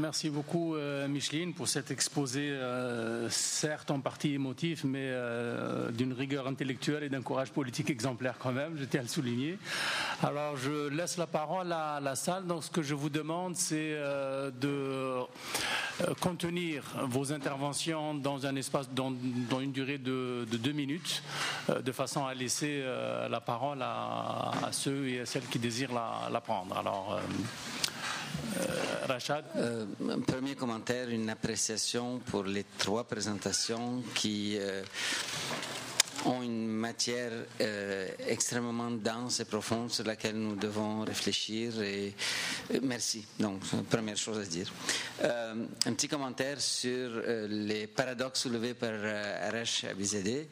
Merci beaucoup, Micheline, pour cet exposé, certes en partie émotif, mais d'une rigueur intellectuelle et d'un courage politique exemplaire quand même, je tiens à le souligner. Alors, je laisse la parole à la salle. Donc, ce que je vous demande, c'est de contenir vos interventions dans un espace, dans une durée de 2 minutes, de façon à laisser la parole à ceux et à celles qui désirent la prendre. Alors, Rachad. Un premier commentaire, une appréciation pour les 3 présentations qui ont une matière extrêmement dense et profonde sur laquelle nous devons réfléchir. Et merci. Donc, c'est la première chose à dire. Un petit commentaire sur les paradoxes soulevés par Arash Abizadeh.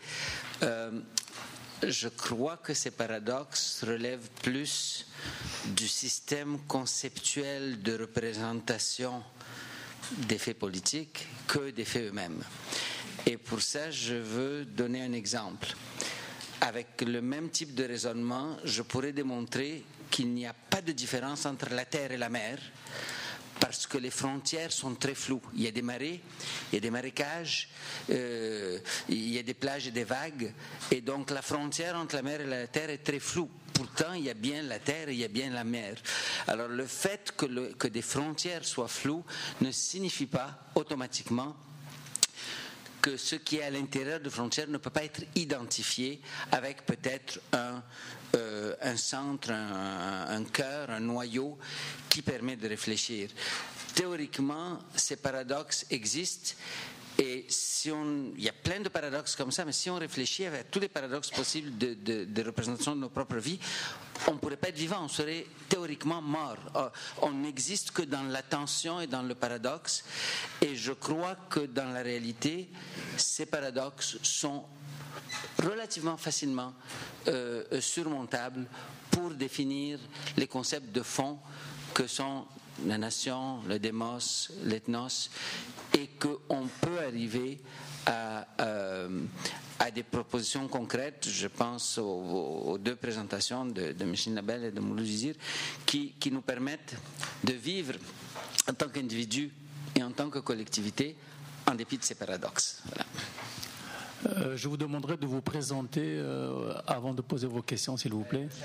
Je crois que ces paradoxes relèvent plus du système conceptuel de représentation des faits politiques que des faits eux-mêmes. Et pour ça, je veux donner un exemple. Avec le même type de raisonnement, je pourrais démontrer qu'il n'y a pas de différence entre la terre et la mer, parce que les frontières sont très floues. Il y a des marées, il y a des marécages, il y a des plages et des vagues, et donc la frontière entre la mer et la terre est très floue. Pourtant, il y a bien la terre et il y a bien la mer. Alors le fait que des frontières soient floues ne signifie pas automatiquement que ce qui est à l'intérieur de frontières ne peut pas être identifié avec peut-être un centre, un cœur, un noyau qui permet de réfléchir. Théoriquement, ces paradoxes existent et il y a plein de paradoxes comme ça, mais si on réfléchit à tous les paradoxes possibles de représentation de nos propres vies, on ne pourrait pas être vivant, on serait théoriquement mort. On n'existe que dans la tension et dans le paradoxe, et je crois que dans la réalité, ces paradoxes sont relativement facilement surmontables pour définir les concepts de fond que sont la nation, le démos, l'ethnos, et qu'on peut arriver à des propositions concrètes. Je pense aux 2 présentations de Micheline Labelle et de Mouloud Jizir qui nous permettent de vivre en tant qu'individu et en tant que collectivité en dépit de ces paradoxes. Voilà. Je vous demanderai de vous présenter avant de poser vos questions, s'il vous plaît.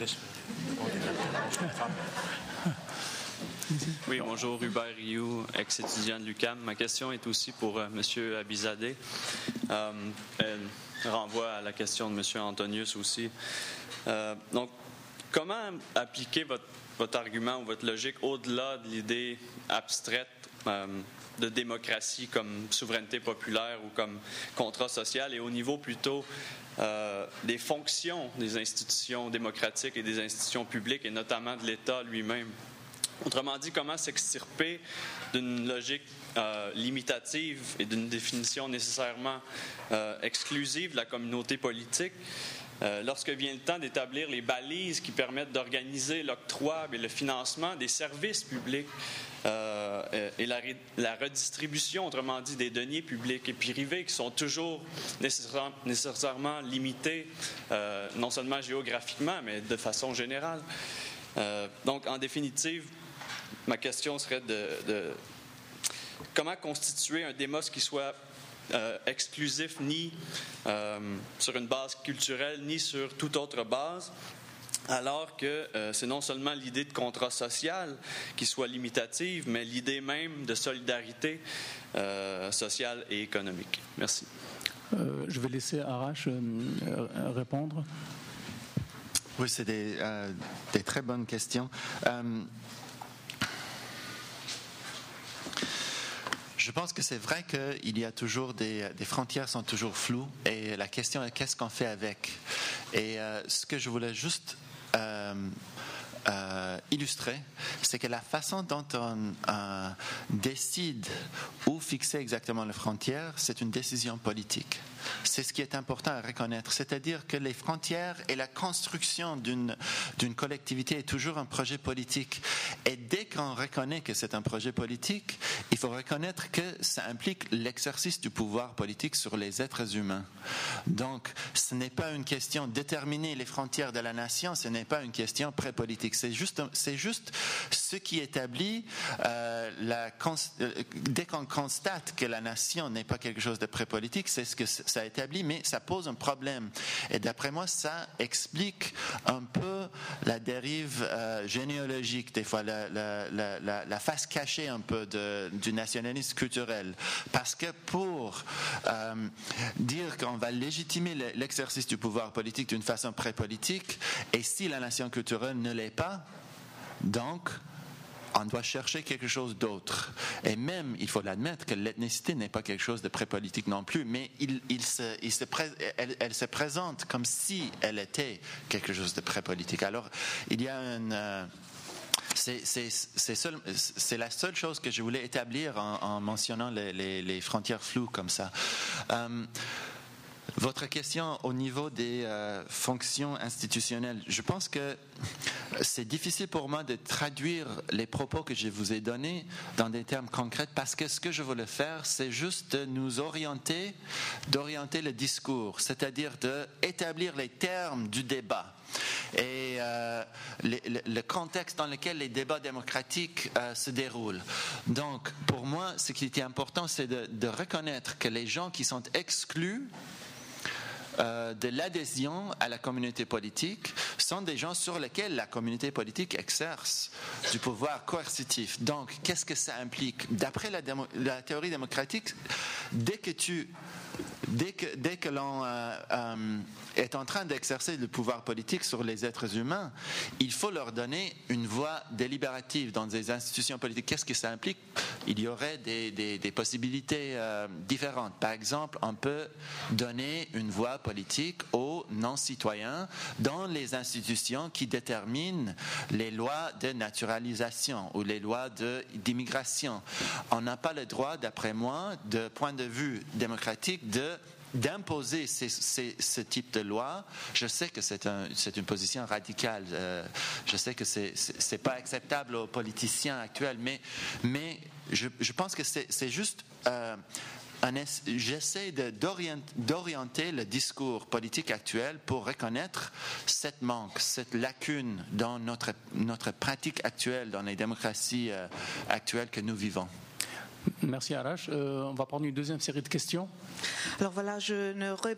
Oui, bonjour, Hubert Rioux, ex-étudiant de l'UQAM. Ma question est aussi pour M. Abizadeh. Elle renvoie à la question de M. Antonius aussi. Donc, comment appliquer votre argument ou votre logique au-delà de l'idée abstraite de démocratie comme souveraineté populaire ou comme contrat social et au niveau plutôt des fonctions des institutions démocratiques et des institutions publiques et notamment de l'État lui-même? Autrement dit, comment s'extirper d'une logique limitative et d'une définition nécessairement exclusive de la communauté politique lorsque vient le temps d'établir les balises qui permettent d'organiser l'octroi et le financement des services publics et la redistribution, autrement dit, des deniers publics et privés qui sont toujours nécessairement limités, non seulement géographiquement, mais de façon générale. Donc, en définitive, ma question serait de comment constituer un démos qui soit exclusif ni sur une base culturelle ni sur toute autre base, alors que c'est non seulement l'idée de contrat social qui soit limitative, mais l'idée même de solidarité sociale et économique. Merci. Je vais laisser Arash répondre. Oui, c'est des très bonnes questions. Je pense que c'est vrai qu'il y a toujours des frontières sont toujours floues et la question est qu'est-ce qu'on fait avec. Et ce que je voulais juste illustrer, c'est que la façon dont on décide où fixer exactement les frontières, c'est une décision politique. C'est ce qui est important à reconnaître, c'est-à-dire que les frontières et la construction d'une collectivité est toujours un projet politique. Et dès qu'on reconnaît que c'est un projet politique, il faut reconnaître que ça implique l'exercice du pouvoir politique sur les êtres humains. Donc, ce n'est pas une question de déterminer les frontières de la nation, ce n'est pas une question pré-politique. C'est juste ce qui établit la dès qu'on constate que la nation n'est pas quelque chose de pré-politique, c'est ce que ça établit, mais ça pose un problème. Et d'après moi, ça explique un peu la dérive généalogique, des fois, la face cachée un peu du nationalisme culturel. Parce que pour dire qu'on va légitimer l'exercice du pouvoir politique d'une façon pré-politique, et si la nation culturelle ne l'est pas, donc on doit chercher quelque chose d'autre. Et même, il faut l'admettre, que l'ethnicité n'est pas quelque chose de pré-politique non plus, mais elle se présente comme si elle était quelque chose de pré-politique. Alors, il y a c'est la seule chose que je voulais établir en mentionnant les frontières floues comme ça. Votre question au niveau des fonctions institutionnelles, je pense que c'est difficile pour moi de traduire les propos que je vous ai donnés dans des termes concrets parce que ce que je voulais faire, c'est juste de nous d'orienter le discours, c'est-à-dire d'établir les termes du débat. Et le contexte dans lequel les débats démocratiques se déroulent. Donc, pour moi, ce qui était important, c'est de reconnaître que les gens qui sont exclus de l'adhésion à la communauté politique sont des gens sur lesquels la communauté politique exerce du pouvoir coercitif. Donc, qu'est-ce que ça implique? D'après la théorie démocratique, dès que l'on est en train d'exercer le pouvoir politique sur les êtres humains, il faut leur donner une voix délibérative dans des institutions politiques. Qu'est-ce que ça implique? Il y aurait des possibilités différentes. Par exemple, on peut donner une voix politique aux non-citoyens dans les institutions qui déterminent les lois de naturalisation ou les lois d'immigration. On n'a pas le droit, d'après moi, de point de vue démocratique, d'imposer ce type de loi. Je sais que c'est une position radicale. Je sais que c'est pas acceptable aux politiciens actuels, mais je pense que c'est juste j'essaie d'orienter le discours politique actuel pour reconnaître cette manque, cette lacune dans notre pratique actuelle, dans les démocraties actuelles que nous vivons. Merci Arash. On va prendre une deuxième série de questions. Alors voilà, je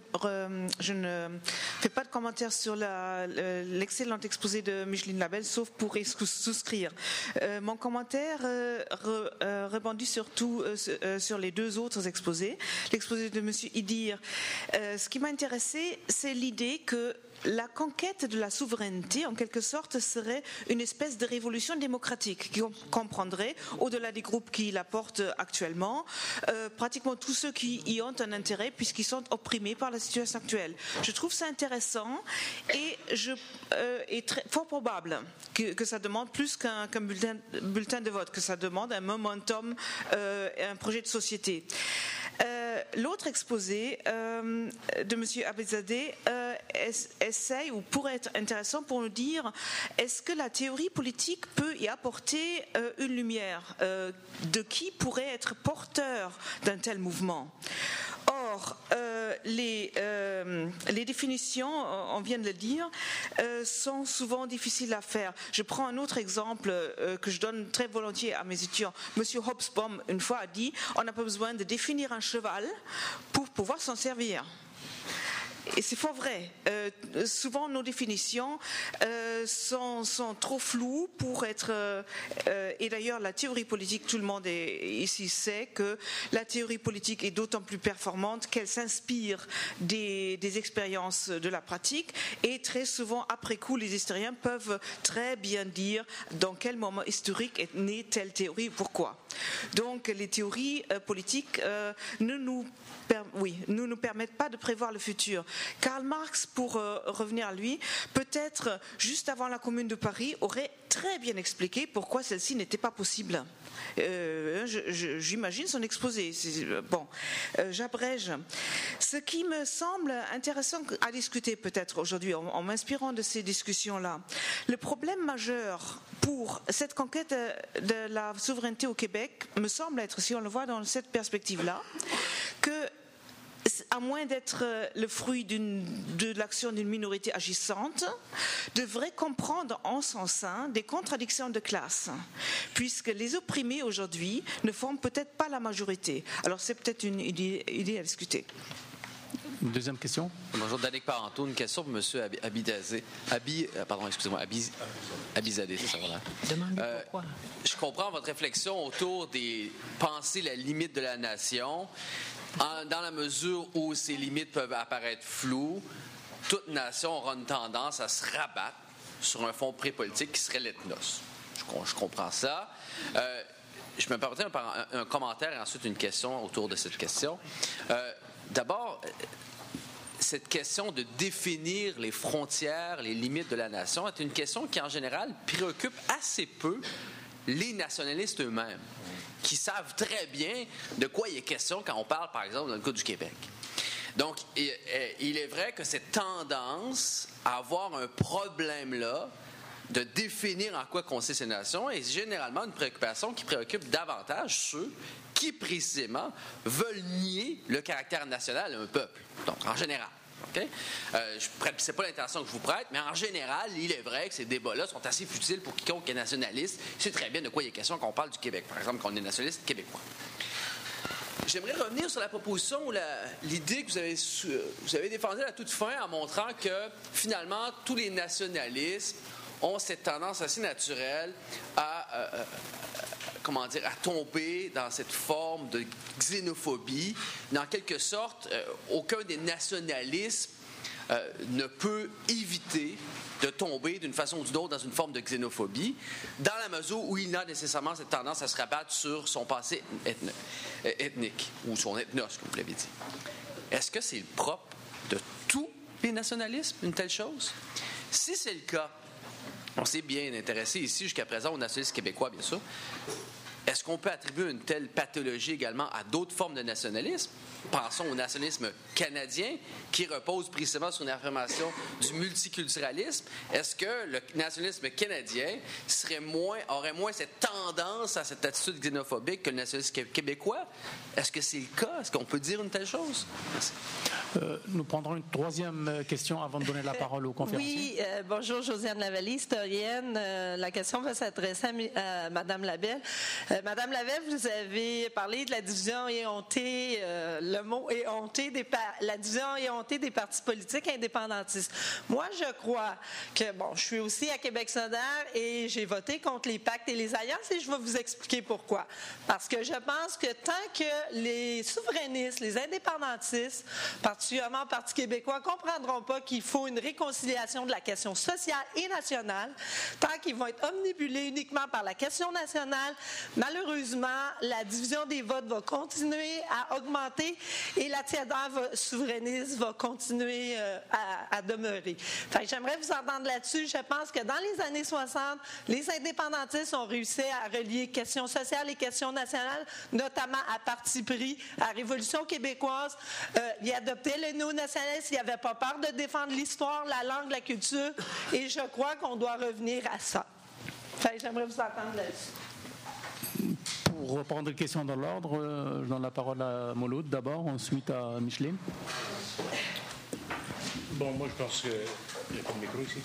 ne fais pas de commentaires sur l'excellent exposé de Micheline Labelle, sauf pour souscrire. Mon commentaire rebondit surtout sur les deux autres exposés. L'exposé de M. Idir. Ce qui m'a intéressé, c'est l'idée que la conquête de la souveraineté, en quelque sorte, serait une espèce de révolution démocratique qui comprendrait, au-delà des groupes qui la portent actuellement, pratiquement tous ceux qui y ont un intérêt puisqu'ils sont opprimés par la situation actuelle. Je trouve ça intéressant et fort probable que ça demande plus qu'un bulletin de vote, que ça demande un momentum, un projet de société. L'autre exposé de M. Abizadeh essaye ou pourrait être intéressant pour nous dire est-ce que la théorie politique peut y apporter une lumière de qui pourrait être porteur d'un tel mouvement. Or, les définitions, on vient de le dire, sont souvent difficiles à faire. Je prends un autre exemple que je donne très volontiers à mes étudiants. Monsieur Hobsbawm, une fois, a dit « On n'a pas besoin de définir un cheval pour pouvoir s'en servir ». Et c'est fort vrai. Souvent, nos définitions sont trop floues pour être... et d'ailleurs, la théorie politique, tout le monde ici sait que la théorie politique est d'autant plus performante qu'elle s'inspire des expériences de la pratique. Et très souvent, après coup, les historiens peuvent très bien dire dans quel moment historique est née telle théorie et pourquoi. Donc, les théories politiques ne nous permettent pas de prévoir le futur. Karl Marx, pour revenir à lui, peut-être juste avant la Commune de Paris, aurait très bien expliqué pourquoi celle-ci n'était pas possible. J'imagine son exposé. Bon, j'abrège. Ce qui me semble intéressant à discuter peut-être aujourd'hui, en m'inspirant de ces discussions-là, le problème majeur pour cette conquête de la souveraineté au Québec me semble être, si on le voit dans cette perspective-là, que à moins d'être le fruit de l'action d'une minorité agissante, devrait comprendre en son sein des contradictions de classe, puisque les opprimés aujourd'hui ne forment peut-être pas la majorité. Alors c'est peut-être une idée à discuter. Une deuxième question. Bonjour, Danick Parenteau. Une question pour M. Abizadeh, c'est ça, voilà. Demande-lui pourquoi. Je comprends votre réflexion autour des penser la limite de la nation. Dans la mesure où ces limites peuvent apparaître floues, toute nation aura une tendance à se rabattre sur un fond pré-politique qui serait l'ethnos. Je comprends ça. Je me permettrai un commentaire et ensuite une question autour de cette question. D'abord, cette question de définir les frontières, les limites de la nation est une question qui, en général, préoccupe assez peu les nationalistes eux-mêmes, qui savent très bien de quoi il est question quand on parle, par exemple, dans le cas du Québec. Donc, il est vrai que cette tendance à avoir un problème-là, de définir en quoi consiste ces nations, est généralement une préoccupation qui préoccupe davantage ceux qui, précisément, veulent nier le caractère national d'un peuple. Donc, en général. Okay? C'est pas l'intention que je vous prête, mais en général, il est vrai que ces débats-là sont assez futiles pour quiconque est nationaliste. C'est très bien de quoi il est question quand on parle du Québec, par exemple, quand on est nationaliste québécois. J'aimerais revenir sur la proposition ou l'idée que vous avez défendue à la toute fin en montrant que, finalement, tous les nationalistes ont cette tendance assez naturelle à tomber dans cette forme de xénophobie. En quelque sorte, aucun des nationalismes ne peut éviter de tomber d'une façon ou d'une autre dans une forme de xénophobie, dans la mesure où il a nécessairement cette tendance à se rabattre sur son passé ethnique, ou son ethnos, comme vous l'avez dit. Est-ce que c'est le propre de tous les nationalismes, une telle chose? Si c'est le cas, on s'est bien intéressé ici jusqu'à présent aux nationalistes québécois, bien sûr. Est-ce qu'on peut attribuer une telle pathologie également à d'autres formes de nationalisme? Pensons au nationalisme canadien, qui repose précisément sur une affirmation du multiculturalisme. Est-ce que le nationalisme canadien aurait moins cette tendance à cette attitude xénophobique que le nationalisme québécois? Est-ce que c'est le cas? Est-ce qu'on peut dire une telle chose? Merci. Nous prendrons une troisième question avant de donner la parole aux conférenciers. Oui, bonjour, Josiane Lavallée, historienne. La question va s'adresser à Mme Labelle. Madame Lavelle, vous avez parlé de la division éhontée, le mot éhonté, la division éhontée des partis politiques indépendantistes. Moi, je crois que, je suis aussi à Québec solidaire et j'ai voté contre les pactes et les alliances et je vais vous expliquer pourquoi. Parce que je pense que tant que les souverainistes, les indépendantistes, particulièrement le Parti québécois, ne comprendront pas qu'il faut une réconciliation de la question sociale et nationale, tant qu'ils vont être omnibulés uniquement par la question nationale, malheureusement, la division des votes va continuer à augmenter et la tiédeur souverainiste va continuer à demeurer. J'aimerais vous entendre là-dessus. Je pense que dans les années 60, les indépendantistes ont réussi à relier questions sociales et questions nationales, notamment à parti pris, à la Révolution québécoise. Ils adoptaient le néo-nationalisme, ils n'avaient pas peur de défendre l'histoire, la langue, la culture, et je crois qu'on doit revenir à ça. J'aimerais vous entendre là-dessus. Pour reprendre les questions dans l'ordre, je donne la parole à Moloud d'abord, ensuite à Micheline. Bon, moi je pense que... Il n'y a pas de micro ici.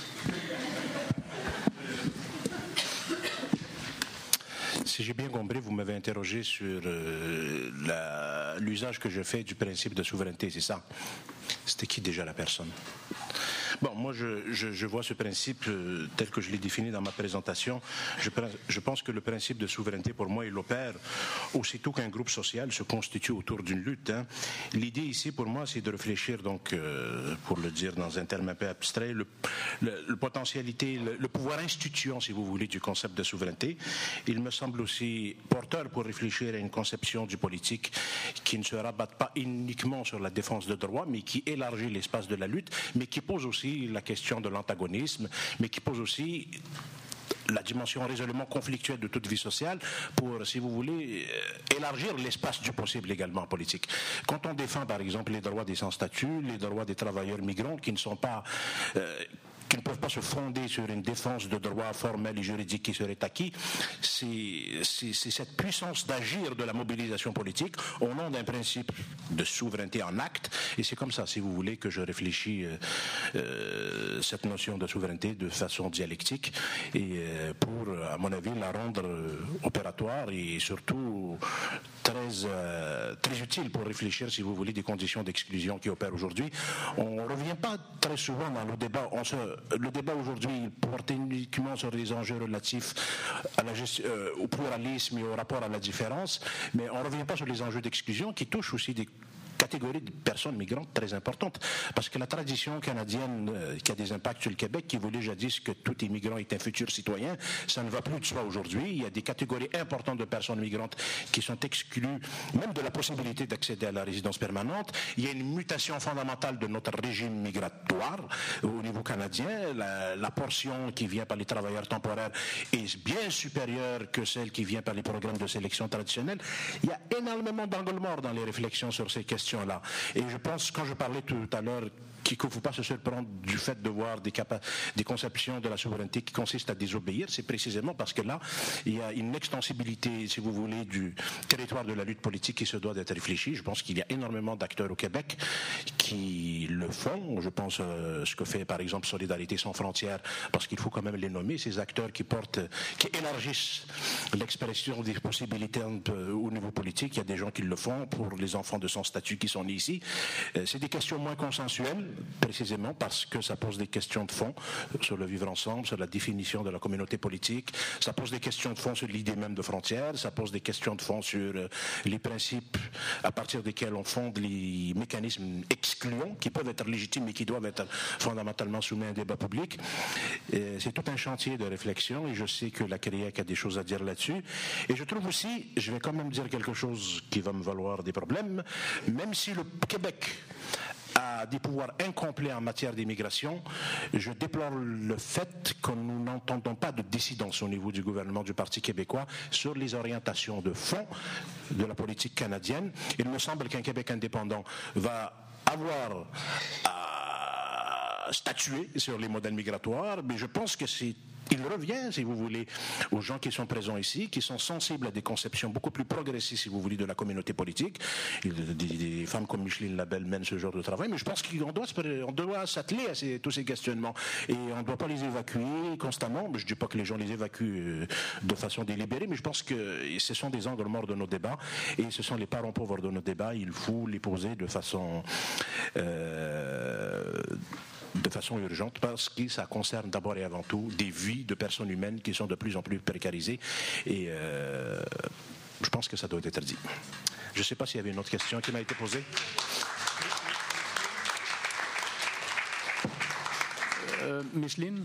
Si j'ai bien compris, vous m'avez interrogé sur l'usage que je fais du principe de souveraineté, c'est ça? C'était qui déjà la personne? Bon, moi, je vois ce principe tel que je l'ai défini dans ma présentation. Je pense que le principe de souveraineté, pour moi, il opère aussitôt qu'un groupe social se constitue autour d'une lutte. L'idée ici, pour moi, c'est de réfléchir, donc, pour le dire dans un terme un peu abstrait, le potentialité, le pouvoir instituant, si vous voulez, du concept de souveraineté. Il me semble aussi porteur pour réfléchir à une conception du politique qui ne se rabatte pas uniquement sur la défense de droits, mais qui élargit l'espace de la lutte, mais qui pose aussi la question de l'antagonisme, mais qui pose aussi la dimension résolument conflictuelle de toute vie sociale pour, si vous voulez, élargir l'espace du possible également politique. Quand on défend, par exemple, les droits des sans-statut, les droits des travailleurs migrants qui ne sont pas qui ne peuvent pas se fonder sur une défense de droits formels et juridiques qui seraient acquis. C'est cette puissance d'agir de la mobilisation politique au nom d'un principe de souveraineté en acte. Et c'est comme ça, si vous voulez, que je réfléchis cette notion de souveraineté de façon dialectique et pour, à mon avis, la rendre opératoire et surtout très utile pour réfléchir, si vous voulez, des conditions d'exclusion qui opèrent aujourd'hui. On ne revient pas très souvent dans le débat. Le débat aujourd'hui porte uniquement sur les enjeux relatifs à la au pluralisme et au rapport à la différence, mais on ne revient pas sur les enjeux d'exclusion qui touchent aussi des catégorie de personnes migrantes très importante, parce que la tradition canadienne qui a des impacts sur le Québec, qui voulait jadis que tout immigrant est un futur citoyen, ça ne va plus de soi aujourd'hui. Il y a des catégories importantes de personnes migrantes qui sont exclues même de la possibilité d'accéder à la résidence permanente. Il y a une mutation fondamentale de notre régime migratoire au niveau canadien. La portion qui vient par les travailleurs temporaires est bien supérieure que celle qui vient par les programmes de sélection traditionnels. Il y a énormément d'angles morts dans les réflexions sur ces questions là. Et je pense, quand je parlais tout à l'heure, qu'il ne faut pas se surprendre du fait de voir des conceptions de la souveraineté qui consistent à désobéir, c'est précisément parce que là, il y a une extensibilité, si vous voulez, du territoire de la lutte politique qui se doit d'être réfléchie. Je pense qu'il y a énormément d'acteurs au Québec qui le font. Je pense ce que fait, par exemple, Solidarité sans frontières, parce qu'il faut quand même les nommer, ces acteurs qui élargissent l'expression des possibilités au niveau politique. Il y a des gens qui le font pour les enfants de sans statut qui sont nés ici. C'est des questions moins consensuelles, précisément parce que ça pose des questions de fond sur le vivre ensemble, sur la définition de la communauté politique, ça pose des questions de fond sur l'idée même de frontières, ça pose des questions de fond sur les principes à partir desquels on fonde les mécanismes excluants qui peuvent être légitimes mais qui doivent être fondamentalement soumis à un débat public. C'est tout un chantier de réflexion et je sais que la CRIEC a des choses à dire là-dessus. Et je trouve aussi, je vais quand même dire quelque chose qui va me valoir des problèmes, même si le Québec a des pouvoirs incomplets en matière d'immigration, je déplore le fait que nous n'entendons pas de dissidence au niveau du gouvernement du Parti québécois sur les orientations de fond de la politique canadienne. Il me semble qu'un Québec indépendant va avoir à statuer sur les modèles migratoires, mais je pense que il revient, si vous voulez, aux gens qui sont présents ici, qui sont sensibles à des conceptions beaucoup plus progressistes, si vous voulez, de la communauté politique. Des femmes comme Micheline Labelle mènent ce genre de travail, mais je pense qu'on doit s'atteler à tous ces questionnements. Et on ne doit pas les évacuer constamment. Je ne dis pas que les gens les évacuent de façon délibérée, mais je pense que ce sont des angles morts de nos débats, et ce sont les parents pauvres de nos débats. Il faut les poser de façon urgente, parce que ça concerne d'abord et avant tout des vies de personnes humaines qui sont de plus en plus précarisées, et je pense que ça doit être dit. Je ne sais pas s'il y avait une autre question qui m'a été posée. Micheline?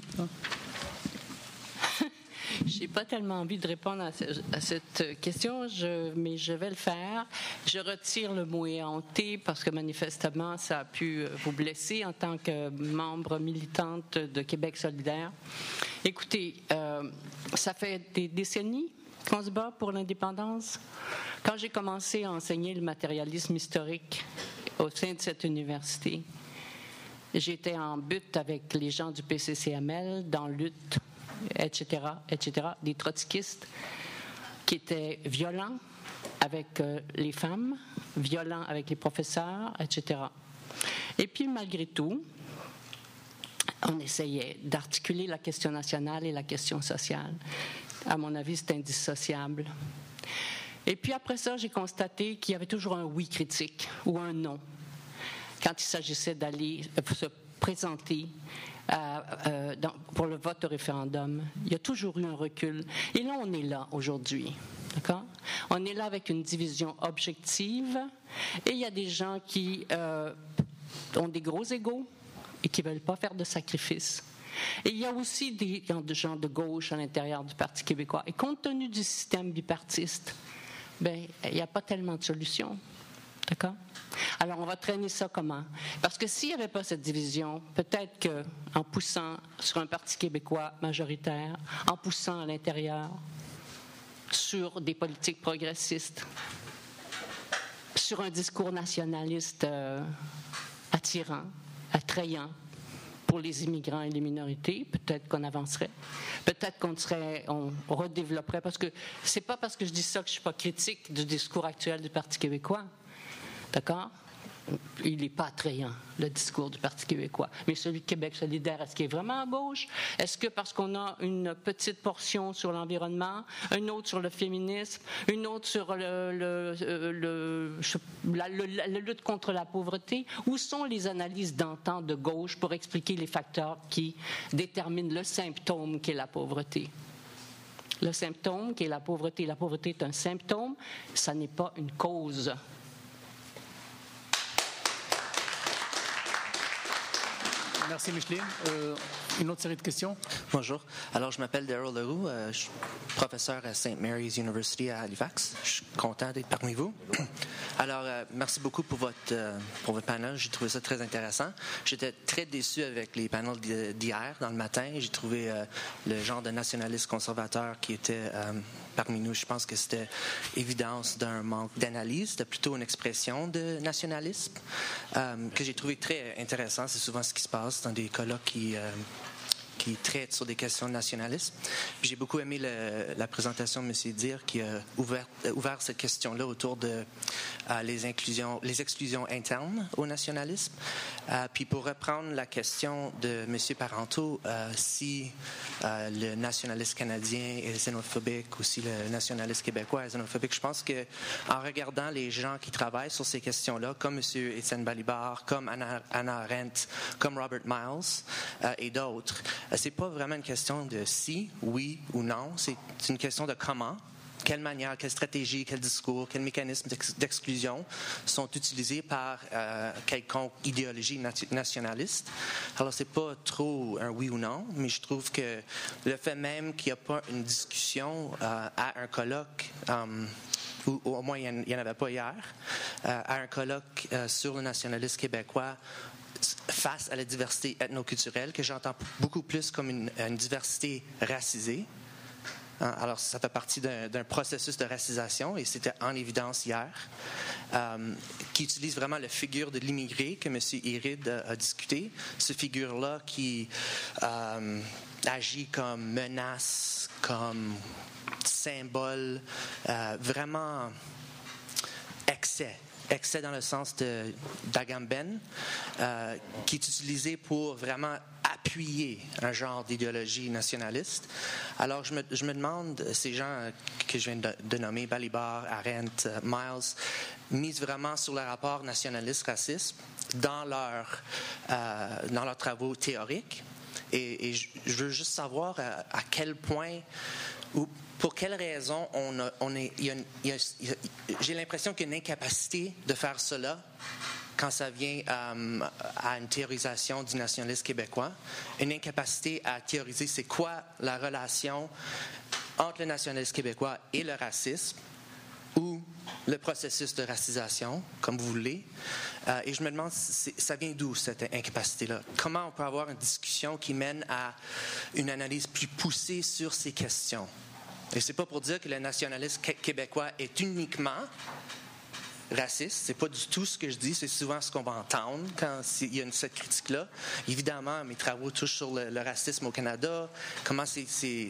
Je n'ai pas tellement envie de répondre à cette question, mais je vais le faire. Je retire le mot éhonté parce que manifestement, ça a pu vous blesser en tant que membre militante de Québec solidaire. Écoutez, ça fait des décennies qu'on se bat pour l'indépendance. Quand j'ai commencé à enseigner le matérialisme historique au sein de cette université, j'étais en butte avec les gens du PCCML, dans lutte, etc., des trotskistes qui étaient violents avec les femmes, violents avec les professeurs, etc. Et puis, malgré tout, on essayait d'articuler la question nationale et la question sociale. À mon avis, c'est indissociable. Et puis après ça, j'ai constaté qu'il y avait toujours un oui critique ou un non quand il s'agissait d'aller se présenter pour le vote au référendum. Il y a toujours eu un recul. Et là, on est là aujourd'hui. D'accord? On est là avec une division objective et il y a des gens qui ont des gros égos et qui ne veulent pas faire de sacrifices. Et il y a aussi des gens de gauche à l'intérieur du Parti québécois. Et compte tenu du système bipartiste, il n'y a pas tellement de solutions. D'accord? Alors, on va traîner ça comment? Parce que s'il n'y avait pas cette division, peut-être qu'en poussant sur un Parti québécois majoritaire, en poussant à l'intérieur sur des politiques progressistes, sur un discours nationaliste attirant, attrayant pour les immigrants et les minorités, peut-être qu'on avancerait. Peut-être on redévelopperait, parce que c'est pas parce que je dis ça que je suis pas critique du discours actuel du Parti québécois. D'accord? Il n'est pas attrayant, le discours du Parti québécois. Mais celui de Québec solidaire, est-ce qu'il est vraiment à gauche? Est-ce que parce qu'on a une petite portion sur l'environnement, une autre sur le féminisme, une autre sur la lutte contre la pauvreté? Où sont les analyses d'antan de gauche pour expliquer les facteurs qui déterminent le symptôme qu'est la pauvreté? Le symptôme qui est la pauvreté. La pauvreté est un symptôme, ça n'est pas une cause. Merci Micheline. Une autre série de questions? Bonjour. Alors, je m'appelle Daryl Leroux. Je suis professeur à St. Mary's University à Halifax. Je suis content d'être parmi vous. Alors, merci beaucoup pour votre panel. J'ai trouvé ça très intéressant. J'étais très déçu avec les panels d'hier, dans le matin. J'ai trouvé le genre de nationaliste conservateur qui était parmi nous. Je pense que c'était évidence d'un manque d'analyse. C'était plutôt une expression de nationalisme que j'ai trouvé très intéressant. C'est souvent ce qui se passe dans des colloques qui traitent sur des questions de nationalisme. Puis j'ai beaucoup aimé la présentation de M. Dir qui a ouvert cette question-là autour de les exclusions internes au nationalisme. Puis pour reprendre la question de M. Parenteau, si le nationaliste canadien est xénophobique ou si le nationaliste québécois est xénophobique, je pense que en regardant les gens qui travaillent sur ces questions-là, comme M. Étienne Balibar, comme Anna Arendt, comme Robert Miles et d'autres, c'est pas vraiment une question de si, oui ou non. C'est une question de comment, quelle manière, quelle stratégie, quel discours, quels mécanismes d'exclusion sont utilisés par quelconque idéologie nationaliste. Alors, c'est pas trop un oui ou non, mais je trouve que le fait même qu'il n'y a pas une discussion à un colloque, ou au moins il n'y en avait pas hier, à un colloque sur le nationalisme québécois, face à la diversité ethnoculturelle, que j'entends beaucoup plus comme une diversité racisée. Alors, ça fait partie d'un processus de racisation, et c'était en évidence hier, qui utilise vraiment la figure de l'immigré que M. Irid a discuté. Cette figure-là qui agit comme menace, comme symbole, vraiment excès dans le sens d'Agamben, qui est utilisé pour vraiment appuyer un genre d'idéologie nationaliste. Alors, je me demande, ces gens que je viens de nommer, Balibar, Arendt, Miles, misent vraiment sur le rapport nationaliste-racisme dans leurs travaux théoriques. Et je veux juste savoir à quel point, ou pour quelles raisons j'ai l'impression qu'il y a une incapacité de faire cela quand ça vient à une théorisation du nationalisme québécois, une incapacité à théoriser c'est quoi la relation entre le nationalisme québécois et le racisme, ou le processus de racisation, comme vous voulez. Et je me demande, ça vient d'où cette incapacité-là? Comment on peut avoir une discussion qui mène à une analyse plus poussée sur ces questions? Et c'est pas pour dire que le nationalisme québécois est uniquement raciste. C'est pas du tout ce que je dis. C'est souvent ce qu'on va entendre quand il y a cette critique-là. Évidemment, mes travaux touchent sur le racisme au Canada, comment c'est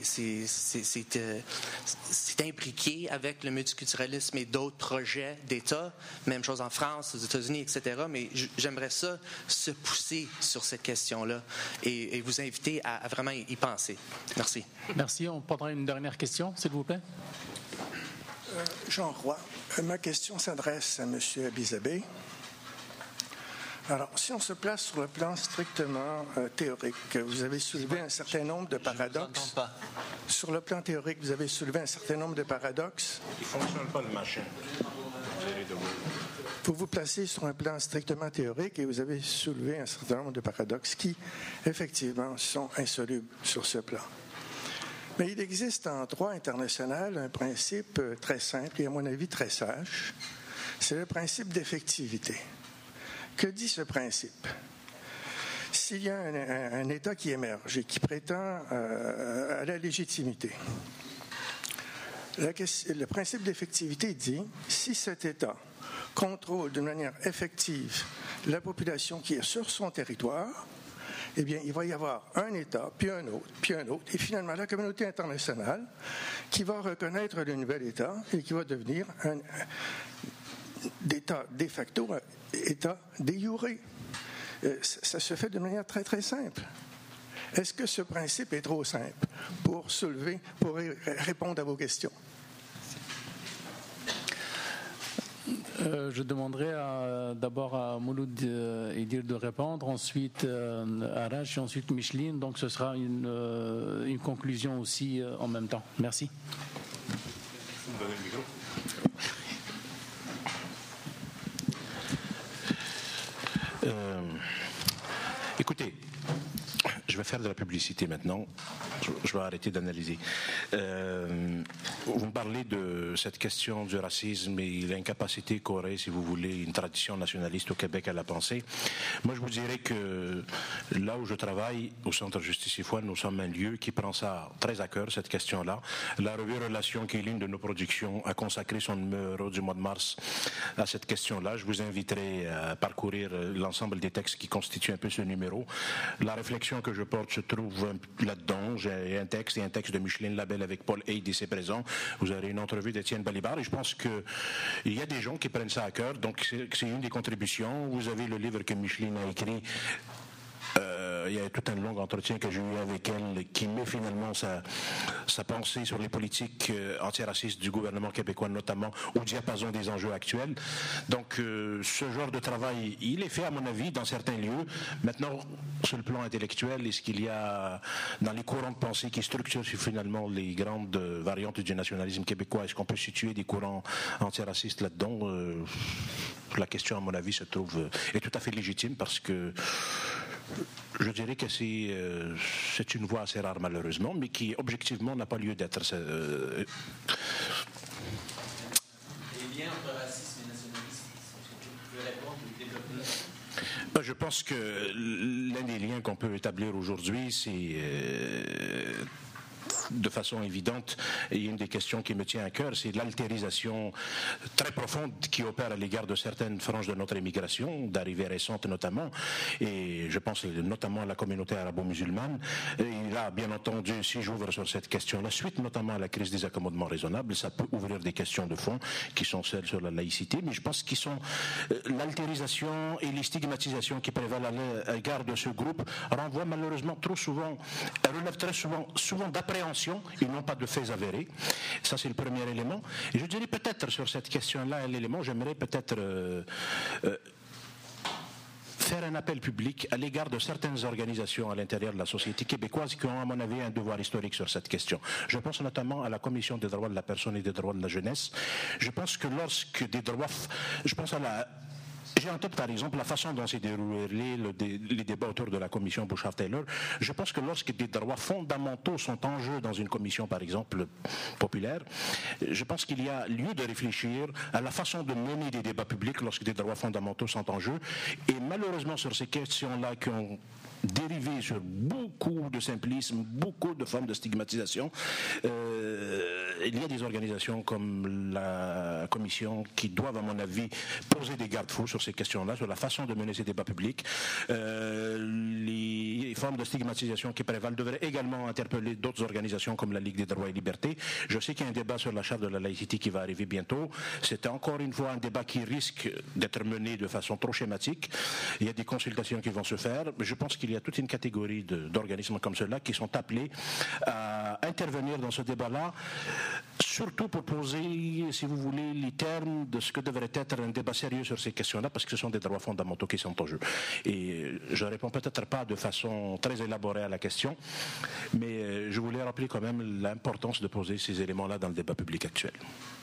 imbriqué avec le multiculturalisme et d'autres projets d'État. Même chose en France, aux États-Unis, etc. Mais j'aimerais ça se pousser sur cette question-là et vous inviter à vraiment y penser. Merci. Merci. On prendra une dernière question, s'il vous plaît. Jean Roy. Ma question s'adresse à M. Abizadeh. Alors, si on se place sur le plan strictement théorique, vous avez soulevé un certain nombre de paradoxes. Sur le plan théorique, vous avez soulevé un certain nombre de paradoxes. Il ne fonctionne pas le machin. Vous vous placez sur un plan strictement théorique et vous avez soulevé un certain nombre de paradoxes qui, effectivement, sont insolubles sur ce plan. Mais il existe en droit international un principe très simple et, à mon avis, très sage. C'est le principe d'effectivité. Que dit ce principe? S'il y a un État qui émerge et qui prétend à la légitimité, le principe d'effectivité dit, si cet État contrôle de manière effective la population qui est sur son territoire, eh bien, il va y avoir un État, puis un autre, et finalement la communauté internationale qui va reconnaître le nouvel État et qui va devenir un d'État de facto, État de jure. Ça se fait de manière très, très simple. Est-ce que ce principe est trop simple pour répondre à vos questions? Je demanderai d'abord à Mouloud Edir de répondre, ensuite Arash et ensuite Micheline. Donc ce sera une conclusion aussi en même temps. Merci. Écoutez, je vais faire de la publicité maintenant. Je vais arrêter d'analyser. Vous me parlez de cette question du racisme et l'incapacité qu'aurait, si vous voulez, une tradition nationaliste au Québec à la penser. Moi, je vous dirais que là où je travaille, au Centre Justice Ifoua, nous sommes un lieu qui prend ça très à cœur, cette question-là. La revue Relations, qui est l'une de nos productions, a consacré son numéro du mois de mars à cette question-là. Je vous inviterai à parcourir l'ensemble des textes qui constituent un peu ce numéro. La réflexion que je porte se trouve là-dedans. J'ai un texte de Micheline Labelle avec Paul Haid ici présent. Vous aurez une entrevue d'Étienne Balibar et je pense qu'il y a des gens qui prennent ça à cœur. Donc c'est une des contributions. Vous avez le livre que Micheline a écrit. Il y a tout un long entretien que j'ai eu avec elle qui met finalement sa pensée sur les politiques antiracistes du gouvernement québécois, notamment au diapason des enjeux actuels. Donc ce genre de travail, il est fait à mon avis dans certains lieux. Maintenant, sur le plan intellectuel, est-ce qu'il y a dans les courants de pensée qui structurent finalement les grandes variantes du nationalisme québécois, est-ce qu'on peut situer des courants antiracistes là-dedans? La question, à mon avis, est tout à fait légitime parce que je dirais que c'est une voie assez rare malheureusement, mais qui objectivement n'a pas lieu d'être. Les liens entre racisme et nationalisme, vous pouvez répondre ou développer? Je pense que l'un des liens qu'on peut établir aujourd'hui, c'est de façon évidente, et une des questions qui me tient à cœur, c'est l'altérisation très profonde qui opère à l'égard de certaines franges de notre immigration, d'arrivées récentes notamment, et je pense notamment à la communauté arabo-musulmane. Et là, bien entendu, si j'ouvre sur cette question-là, suite notamment à la crise des accommodements raisonnables, ça peut ouvrir des questions de fond qui sont celles sur la laïcité, mais je pense qu'ils sont l'altérisation et les stigmatisations qui prévalent à l'égard de ce groupe renvoient malheureusement trop souvent, relèvent très souvent d'appréhension et non pas de faits avérés. Ça, c'est le premier élément. Et je dirais peut-être sur cette question-là, un élément, j'aimerais peut-être faire un appel public à l'égard de certaines organisations à l'intérieur de la société québécoise qui ont, à mon avis, un devoir historique sur cette question. Je pense notamment à la Commission des droits de la personne et des droits de la jeunesse. Je pense que lorsque des droits... J'ai en tête, par exemple, la façon dont s'est déroulé les débats autour de la commission Bouchard-Taylor. Je pense que lorsque des droits fondamentaux sont en jeu dans une commission, par exemple, populaire, je pense qu'il y a lieu de réfléchir à la façon de mener des débats publics lorsque des droits fondamentaux sont en jeu. Et malheureusement, sur ces questions-là qui ont dérivé sur beaucoup de simplisme, beaucoup de formes de stigmatisation, il y a des organisations comme la Commission qui doivent, à mon avis, poser des garde-fous sur ces questions-là, sur la façon de mener ces débats publics. Les formes de stigmatisation qui prévalent devraient également interpeller d'autres organisations comme la Ligue des droits et libertés. Je sais qu'il y a un débat sur la charte de la laïcité qui va arriver bientôt. C'est encore une fois un débat qui risque d'être mené de façon trop schématique. Il y a des consultations qui vont se faire. Je pense qu'il y a toute une catégorie d'organismes comme ceux-là qui sont appelés à intervenir dans ce débat-là, surtout pour poser, si vous voulez, les termes de ce que devrait être un débat sérieux sur ces questions-là, parce que ce sont des droits fondamentaux qui sont en jeu. Et je ne réponds peut-être pas de façon très élaborée à la question, mais je voulais rappeler quand même l'importance de poser ces éléments-là dans le débat public actuel.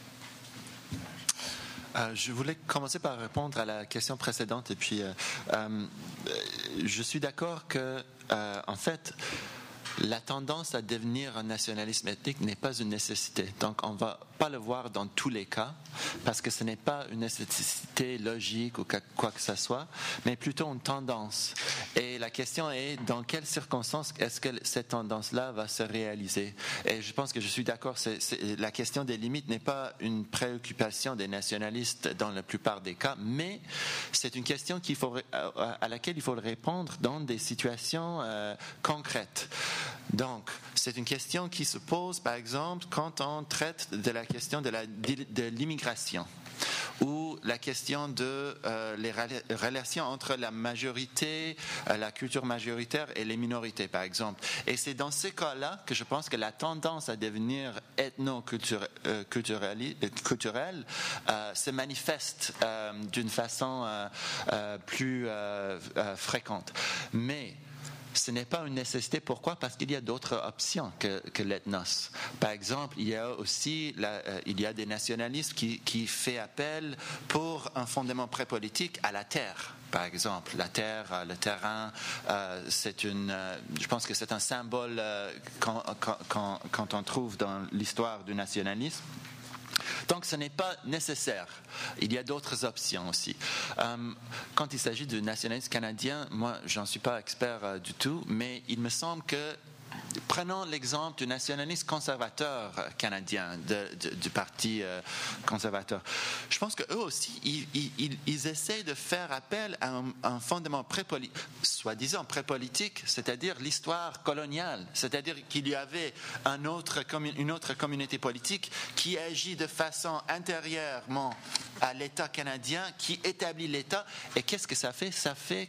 Je voulais commencer par répondre à la question précédente et puis je suis d'accord que en fait la tendance à devenir un nationalisme ethnique n'est pas une nécessité. Donc on ne va pas le voir dans tous les cas, parce que ce n'est pas une nécessité logique ou quoi que ce soit, mais plutôt une tendance. Et la question est, dans quelles circonstances est-ce que cette tendance-là va se réaliser? Et je pense que je suis d'accord, la question des limites n'est pas une préoccupation des nationalistes dans la plupart des cas, mais c'est une question à laquelle il faut répondre dans des situations concrètes. Donc, c'est une question qui se pose, par exemple, quand on traite de la question de l'immigration, ou la question de les relations entre la majorité, la culture majoritaire et les minorités, par exemple. Et c'est dans ces cas-là que je pense que la tendance à devenir ethno-culturelle se manifeste d'une façon plus fréquente. Mais ce n'est pas une nécessité. Pourquoi? Parce qu'il y a d'autres options que l'ethnos. Par exemple, il y a aussi des nationalistes qui font appel pour un fondement prépolitique à la terre. Par exemple, la terre, le terrain, je pense que c'est un symbole quand on trouve dans l'histoire du nationalisme. Donc ce n'est pas nécessaire. Il y a d'autres options aussi. Quand il s'agit du nationalisme canadien, moi j'en suis pas expert du tout, mais il me semble que, prenons l'exemple du nationalisme conservateur canadien, du Parti conservateur. Je pense qu'eux aussi, ils essaient de faire appel à un fondement soi-disant prépolitique, c'est-à-dire l'histoire coloniale, c'est-à-dire qu'il y avait une autre communauté politique qui agit de façon intérieurement à l'État canadien, qui établit l'État. Et qu'est-ce que ça fait?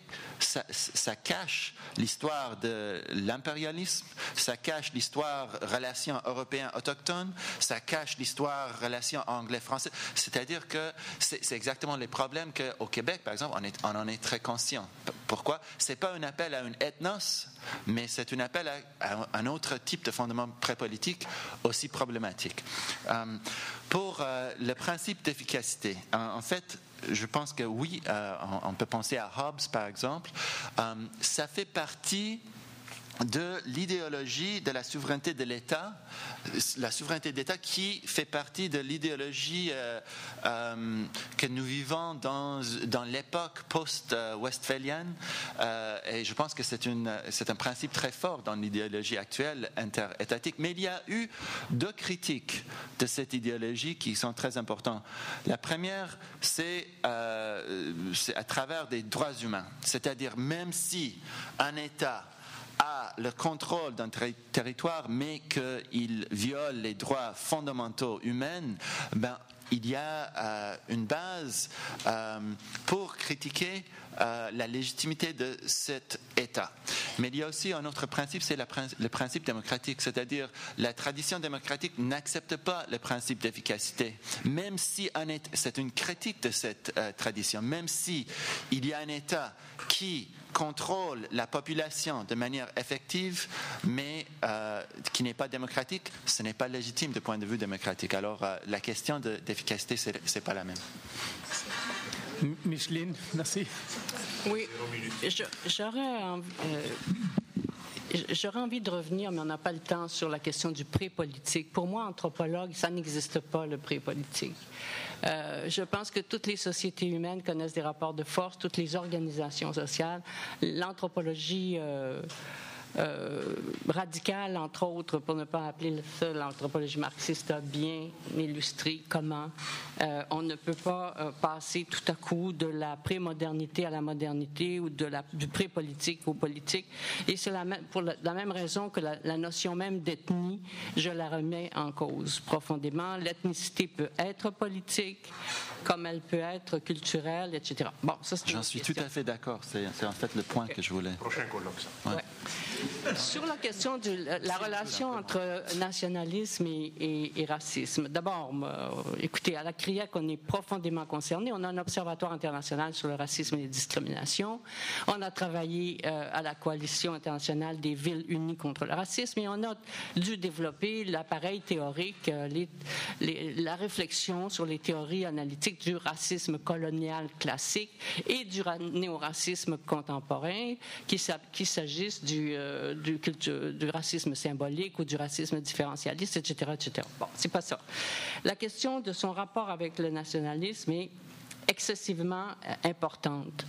Ça cache l'histoire de l'impérialisme, ça cache l'histoire relations européens autochtones, ça cache l'histoire relations anglais-français. C'est-à-dire que c'est exactement les problèmes qu'au Québec, par exemple, on en est très conscient. Pourquoi? C'est pas un appel à une ethnos, mais c'est un appel à un autre type de fondement prépolitique aussi problématique. Pour le principe d'efficacité, en fait, je pense que oui, on peut penser à Hobbes, par exemple. Ça fait partie de l'idéologie de la souveraineté de l'État, la souveraineté d'État qui fait partie de l'idéologie que nous vivons dans l'époque post-westphalienne, et je pense que c'est un principe très fort dans l'idéologie actuelle interétatique. Mais il y a eu deux critiques de cette idéologie qui sont très importantes. La première, c'est à travers des droits humains, c'est-à-dire même si un État a le contrôle d'un territoire, mais qu'il viole les droits fondamentaux humains, il y a une base pour critiquer la légitimité de cet État. Mais il y a aussi un autre principe, c'est le principe démocratique, c'est-à-dire la tradition démocratique n'accepte pas le principe d'efficacité, même si c'est une critique de cette tradition, même si il y a un État qui contrôle la population de manière effective, mais qui n'est pas démocratique, ce n'est pas légitime du point de vue démocratique. Alors, la question d'efficacité, c'est pas la même. Micheline, merci. Oui, j'aurais envie de revenir, mais on n'a pas le temps, sur la question du pré-politique. Pour moi, anthropologue, ça n'existe pas, le pré-politique. Je pense que toutes les sociétés humaines connaissent des rapports de force, toutes les organisations sociales. L'anthropologie radicale, entre autres, pour ne pas appeler ça l'anthropologie marxiste, a bien illustré comment on ne peut pas passer tout à coup de la pré-modernité à la modernité ou du pré-politique au politique. Et c'est pour la même raison que la notion même d'ethnie, je la remets en cause profondément. L'ethnicité peut être politique, comme elle peut être culturelle, etc. Bon, ça, j'en suis tout à fait d'accord. C'est en fait le point que je voulais. Prochain colloque, ça. Ouais. Ouais. Sur la question de la relation entre nationalisme et racisme, d'abord, écoutez, à la CRIEC, on est profondément concerné. On a un observatoire international sur le racisme et les discriminations. On a travaillé à la Coalition internationale des villes unies contre le racisme et on a dû développer l'appareil théorique, la réflexion sur les théories analytiques du racisme colonial classique et du néoracisme contemporain, qu'il s'agisse du du racisme symbolique ou du racisme différentialiste, etc., etc. Bon, c'est pas ça. La question de son rapport avec le nationalisme est excessivement importante.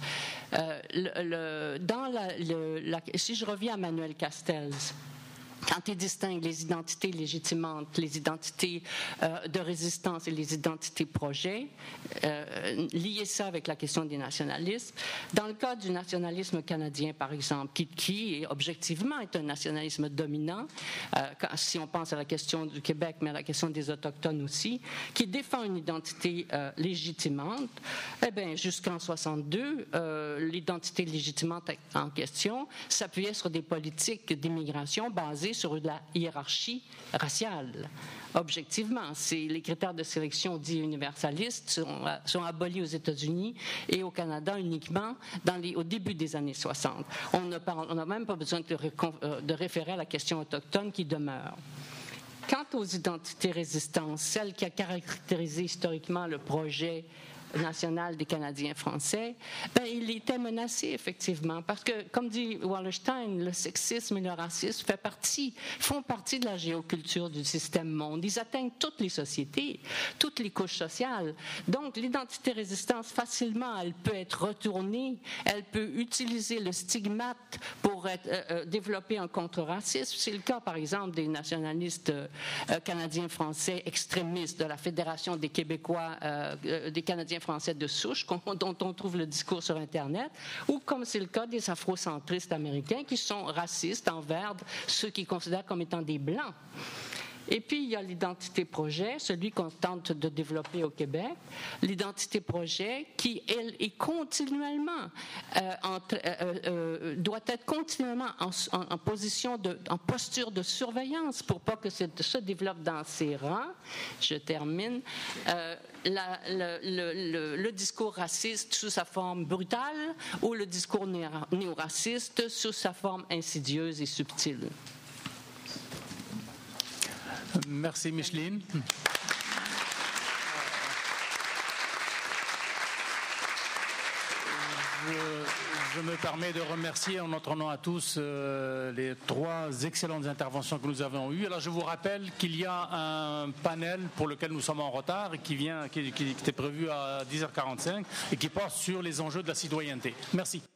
Si je reviens à Manuel Castells, quand il distingue les identités légitimantes, les identités de résistance et les identités projets, lier ça avec la question des nationalismes. Dans le cas du nationalisme canadien, par exemple, qui objectivement est un nationalisme dominant, si on pense à la question du Québec, mais à la question des Autochtones aussi, qui défend une identité légitimante, eh bien, jusqu'en 62, l'identité légitimante en question s'appuyait sur des politiques d'immigration basées sur de la hiérarchie raciale. Objectivement, les critères de sélection dits universalistes sont abolis aux États-Unis et au Canada uniquement au début des années 60. On n'a même pas besoin de référer à la question autochtone qui demeure. Quant aux identités résistantes, celle qui a caractérisé historiquement le projet national des Canadiens français, il était menacé effectivement parce que, comme dit Wallerstein, le sexisme et le racisme font partie de la géoculture du système monde. Ils atteignent toutes les sociétés, toutes les couches sociales. Donc, l'identité résistance, facilement, elle peut être retournée, elle peut utiliser le stigmate pour développer un contre-racisme. C'est le cas, par exemple, des nationalistes canadiens français extrémistes de la Fédération des Québécois, des Canadiens français de souche, dont on trouve le discours sur Internet, ou comme c'est le cas des afrocentristes américains qui sont racistes envers ceux qu'ils considèrent comme étant des Blancs. Et puis, il y a l'identité projet, celui qu'on tente de développer au Québec. L'identité projet qui, elle, est continuellement, doit être continuellement en posture de surveillance pour pas que ça se développe dans ses rangs. Je termine. Le discours raciste sous sa forme brutale ou le discours néo-raciste sous sa forme insidieuse et subtile. Merci Micheline. Je me permets de remercier en notre nom à tous les 3 excellentes interventions que nous avons eues. Alors je vous rappelle qu'il y a un panel pour lequel nous sommes en retard et qui était prévu à 10h45 et qui porte sur les enjeux de la citoyenneté. Merci.